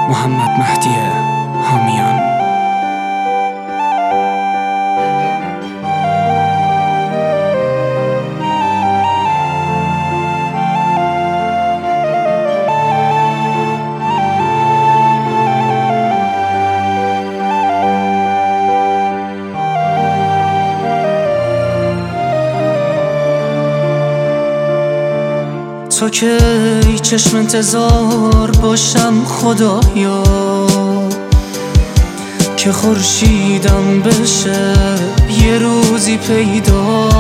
محمد مهدی حامیان. تو که چشم انتظار باشم خدایا که خورشیدم بشه یه روزی پیدا،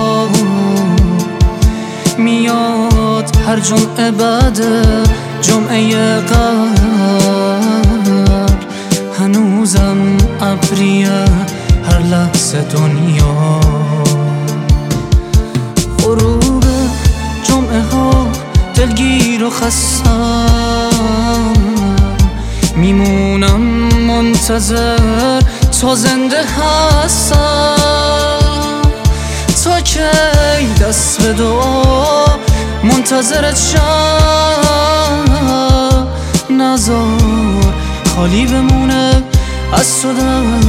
میاد هر جمعه بعد جمعه قبل، هنوزم ابریه هر لحظه دنیا. غروب جمعه ها دلگیر و خستم، میمونم منتظر تا زنده هستم. تا کی دست به دعا منتظرت شم، نذار خالی بمونه از تو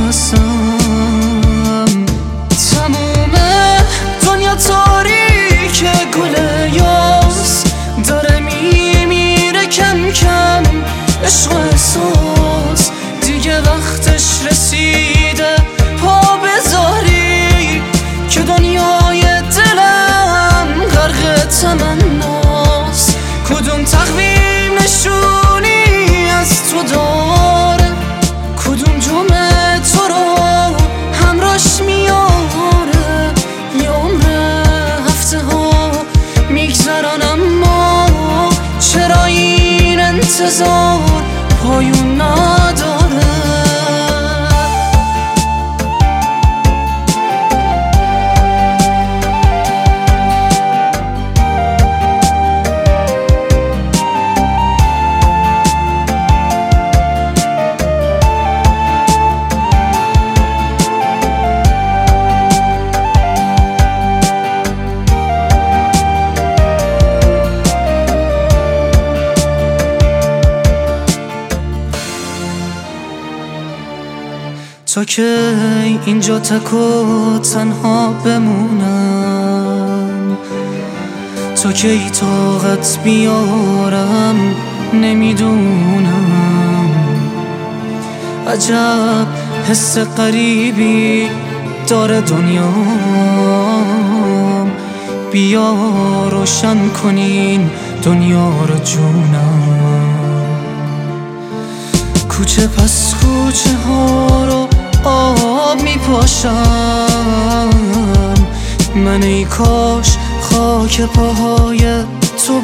دستم. تموم دنیا تاریک گله یاس داره میمیره کم کم، عشق و احساس دیگه وقتش رسیده پا بذاری که دنیای دلم غرق تمناست. کدوم تقویم نشونی از تو داره، کدوم جمعه تو رو همراش میاره. یه عمر هفته ها میگذرن اما چرا این انتظار پایون نداره؟ تا که اینجا تک و تنها بمونم، تا کی طاقت بیارم نمیدونم. عجب حس غریبی داره دنیام، بیا روشن کنین دنیا رو جونم. کوچه پس کوچه ها رو آب میپاشم، من ای کاش خاک پاهای تو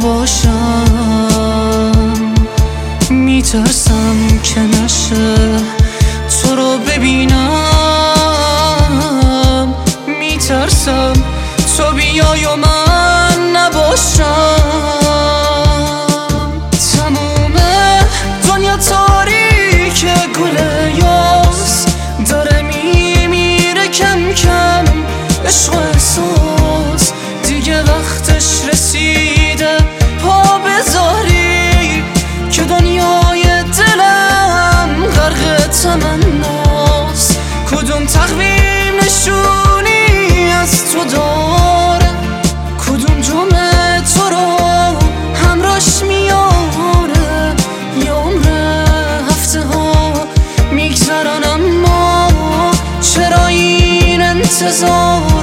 باشم. میترسم که نشه تو رو ببینم، میترسم تو بیای و من نباشم. تموم دنیا تاریک گله یاس داره میمیره کم کم، عشق و احساس دیگه وقتش رسیده پا بذاری که دنیای دلم غرق تمناست. کدوم تقویم نشونی از تو داره، کدوم جمعه تو رو همراش میاره. یه عمر هفته ها میگذرن اما چرا این انتظار